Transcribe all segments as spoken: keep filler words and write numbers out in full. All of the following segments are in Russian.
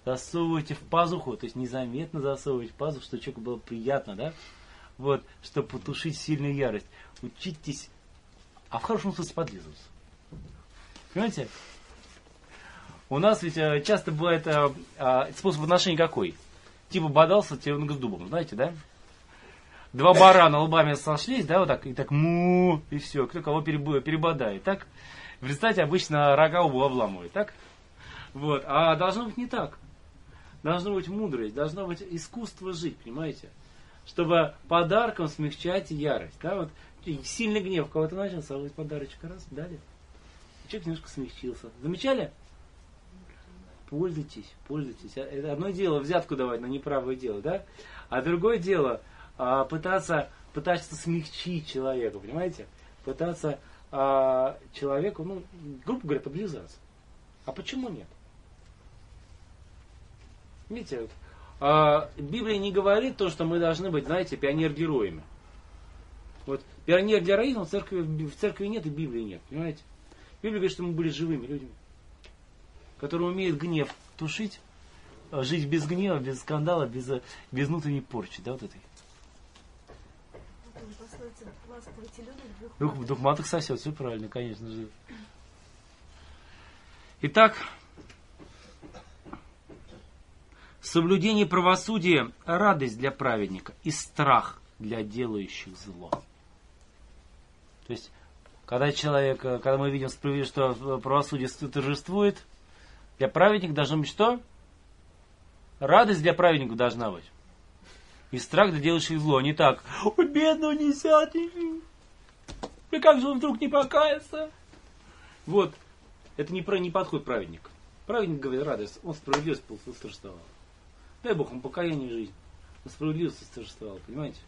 засовывайте в пазуху, то есть незаметно засовывайте в пазуху, чтобы человеку было приятно, да? Вот, чтобы потушить сильную ярость. Учитесь, а в хорошем смысле подлизываться. Понимаете? У нас ведь а, часто бывает а, а, способ отношения какой? Типа бодался теленок с дубом, знаете, да? Два барана лбами сошлись, да, вот так, и так му, и все, кто кого перебодает, так? В результате обычно рога оба обламывают, так? Вот, а должно быть не так. Должна быть мудрость, должно быть искусство жить, понимаете? Чтобы подарком смягчать ярость, да, вот сильный гнев у кого-то начался, а вот подарочек раз, дали. Человек немножко смягчился. Замечали? Пользуйтесь, пользуйтесь. Это одно дело взятку давать на неправое дело, да? А другое дело а, пытаться, пытаться смягчить человека, понимаете? Пытаться а, человеку, ну, грубо говоря, подлизаться. А почему нет? Видите, вот, а, Библия не говорит то, что мы должны быть, знаете, пионер-героями. Вот пионер-героизм в церкви, в церкви нет и Библии нет, понимаете? Библия говорит, что мы были живыми людьми, которые умеют гнев тушить, жить без гнева, без скандала, без, без внутренней порчи, да, вот этой. Дух, дух маток сосет, все правильно, конечно же. Итак, соблюдение правосудия – радость для праведника и страх для делающих зло. То есть, когда человек, когда мы видим справедливость, что правосудие торжествует, для праведника должно быть что? Радость для праведника должна быть. И страх для делающих зло. Не так, ой, бедного несят, и как же он вдруг не покается? Вот. Это не, не подход праведника. Праведник говорит, радость, он справедливость восторжествовал. Дай Бог ему покаяние в жизни. Он справедливость восторжествовал, понимаете?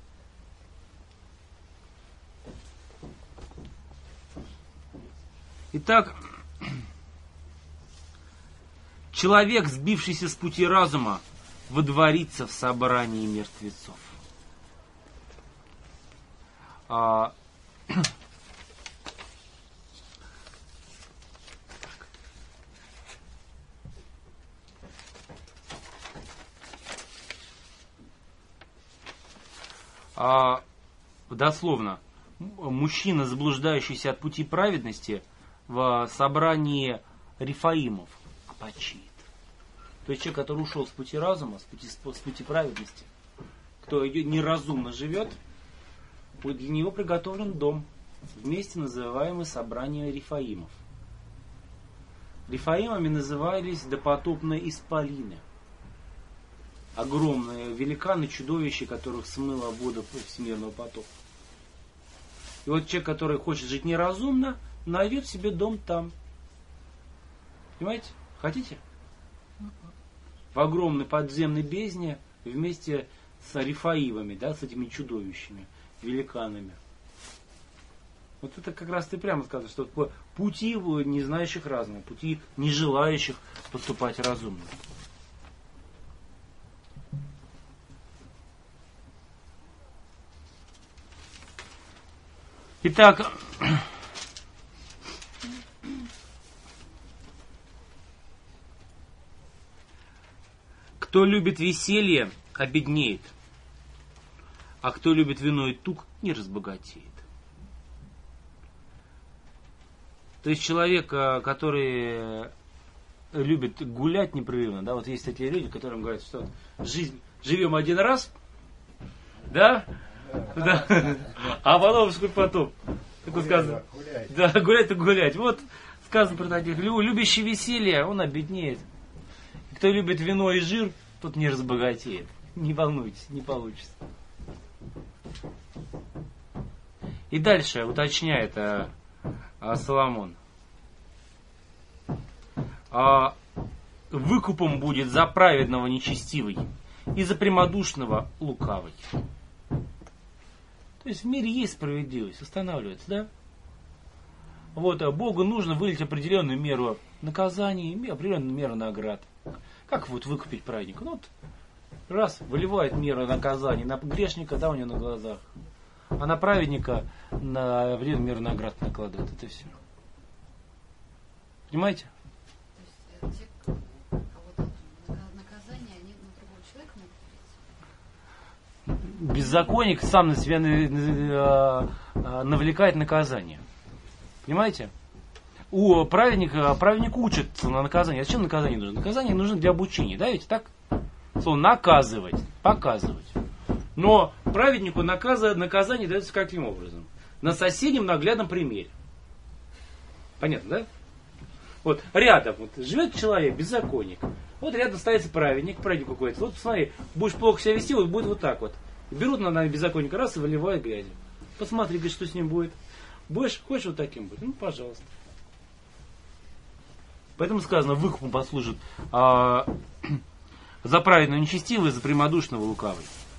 Итак, человек, сбившийся с пути разума, водворится в собрании мертвецов. А... А, дословно, мужчина, заблуждающийся от пути праведности, в собрании рифаимов опочит. То есть человек, который ушел с пути разума, с пути, с пути праведности, кто неразумно живет, для него приготовлен дом, вместе называемый собрание рифаимов. Рифаимами назывались допотопные исполины. Огромные великаны, чудовища, которых смыло вода всемирного потока. И вот человек, который хочет жить неразумно, найдет себе дом там. Понимаете? Хотите? В огромной подземной бездне вместе с рифаимами, да, с этими чудовищами, великанами. Вот это как раз ты прямо сказал, что пути не знающих разума, пути не желающих поступать разумно. Итак, кто любит веселье, обеднеет, а кто любит вино и тук, не разбогатеет. То есть человек, который любит гулять непрерывно, да, вот есть такие люди, которым говорят, что жизнь живем один раз, да, да, а потом сколько потом. Как сказано, да, гулять то гулять. Вот сказано про таких, любящий веселье, он обеднеет. Кто любит вино и жир, тот не разбогатеет. Не волнуйтесь, не получится. И дальше уточняет а, а, Соломон. А, выкупом будет за праведного нечестивый и за прямодушного лукавый. То есть в мире есть справедливость, устанавливается, да? Вот, а Богу нужно выделить определенную меру наказаний, определенную меру наград. Как вот выкупить праведника? Ну вот, раз, выливает меру наказаний на грешника, да, у него на глазах, а на праведника на определенную меру наград накладывает. Это все. Понимаете? беззаконник сам на себя навлекает наказание. Понимаете? У праведника, праведник учится на наказание. Зачем наказание нужно? Наказание нужно для обучения, да, ведь так? Слово наказывать, показывать. Но праведнику наказа, наказание дается каким образом? На соседнем наглядном примере. Понятно, да? Вот рядом вот, живет человек, беззаконник. Вот рядом ставится праведник, праведник какой-то. Вот посмотри, будешь плохо себя вести, вот будет вот так вот. Берут на нами беззаконника раз и выливают грязью. Посмотри, говорит, что с ним будет. Будешь, хочешь вот таким быть? Ну, пожалуйста. Поэтому сказано, выкупом послужит а, за праведного нечестивый, за прямодушного лукавый.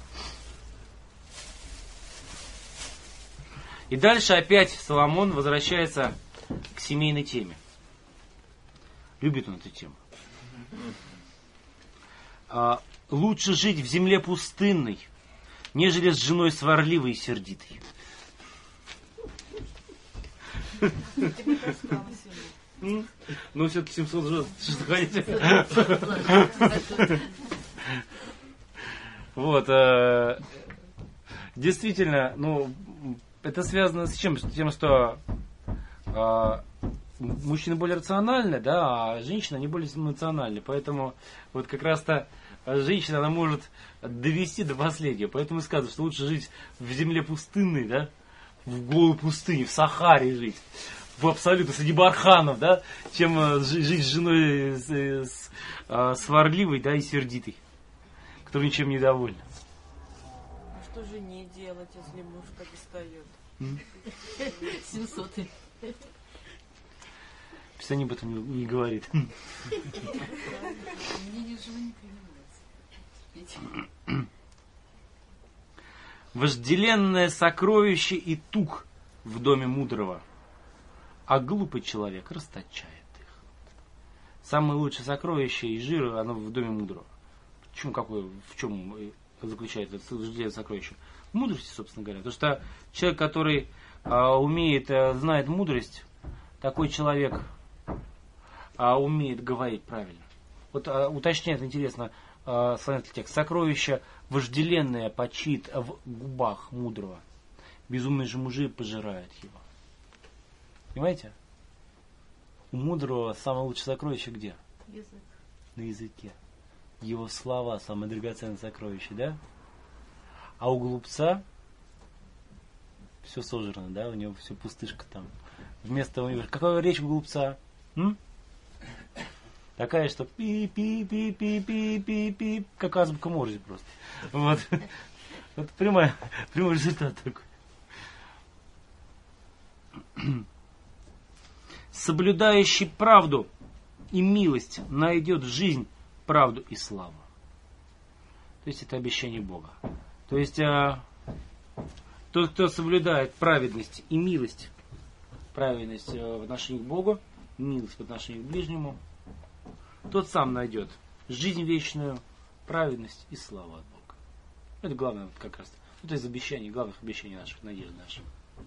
И дальше опять Соломон возвращается к семейной теме. Любит он эту тему. А, лучше жить в земле пустынной, нежели с женой сварливой и сердитой. Ну, все-таки семьсот жен. Что хотите? Вот. Действительно, ну, это связано с чем? С тем, что мужчина более рациональный, да, а женщина не более эмоциональна. Поэтому вот как раз-то женщина, она может довести до последнего. Поэтому сказано, что лучше жить в земле пустынной, да, в голой пустыне, в Сахаре жить, в абсолютно среди барханов, да, чем жить с женой с, с, с, сварливой, да, и сердитой, которая ничем не довольна. А что жене делать, если муж-то достает? семьсот. Писание об этом не, не говорит. Мне не жены не принимается. Вожделенное сокровище и тук в доме мудрого, а глупый человек расточает их. Самое лучшее сокровище и жир, оно в доме мудрого. Почему, какое, в чем заключается это вожделенное сокровище? В мудрости, собственно говоря. Потому что человек, который а, умеет, а, знает мудрость, такой человек а, умеет говорить правильно. Вот а, уточняет, интересно, а, славянский текст. Сокровище вожделенное почит в губах мудрого. Безумные же мужи пожирают его. Понимаете? У мудрого самое лучшее сокровище где? Язык. На языке. Его слова самое драгоценное сокровище, да? А у глупца все сожрано, да? У него все пустышка там. Вместо у него... Какая речь у глупца? М? Такая, что пи-пи-пи-пи-пи-пи-пи, как азбука Морзе просто. Вот. Вот прямой, прямой результат такой. Соблюдающий правду и милость найдет жизнь, правду и славу. То есть это обещание Бога. То есть а, тот, кто соблюдает праведность и милость, праведность в отношении к Богу, милость в отношении к ближнему, тот сам найдет жизнь вечную, праведность и славу от Бога. Это главное вот как раз. Это из обещаний, главных обещаний наших, надежд наших.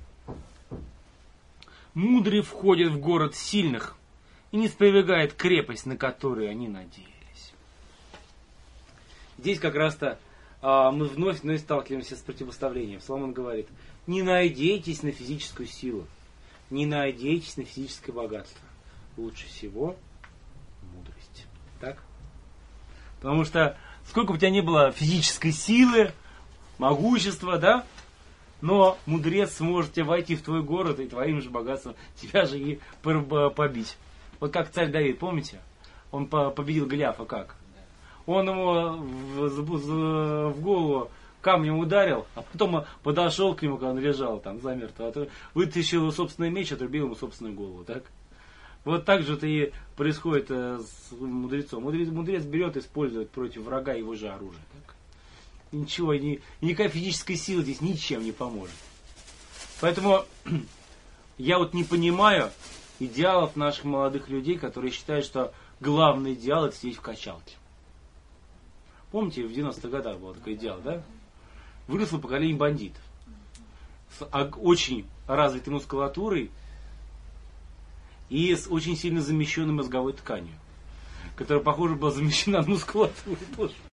Мудрый входит в город сильных и не спровергает крепость, на которую они надеялись. Здесь как раз-то а, мы вновь, вновь сталкиваемся с противопоставлением. Соломон говорит, не надейтесь на физическую силу, не надейтесь на физическое богатство. Лучше всего мудрость. Так? Потому что сколько бы у тебя ни было физической силы, могущества, да? Но мудрец сможет тебе войти в твой город и твоим же богатством тебя же и побить. Вот как царь Давид, помните? Он победил Голиафа как? Он ему в, в голову камнем ударил, а потом подошел к нему, когда он лежал там замертво, вытащил его собственный меч, отрубил ему собственную голову. Так? Вот так же это и происходит с мудрецом. Мудрец, мудрец берет и использует против врага его же оружие. Так? Ничего, ни, никакая физическая сила здесь ничем не поможет. Поэтому я вот не понимаю идеалов наших молодых людей, которые считают, что главный идеал это сидеть в качалке. Помните, в девяностых годах был такой идеал, да? Выросло поколение бандитов. С очень развитой мускулатурой и с очень сильно замещенной мозговой тканью, которая, похоже, была замещена мускулатурой тоже.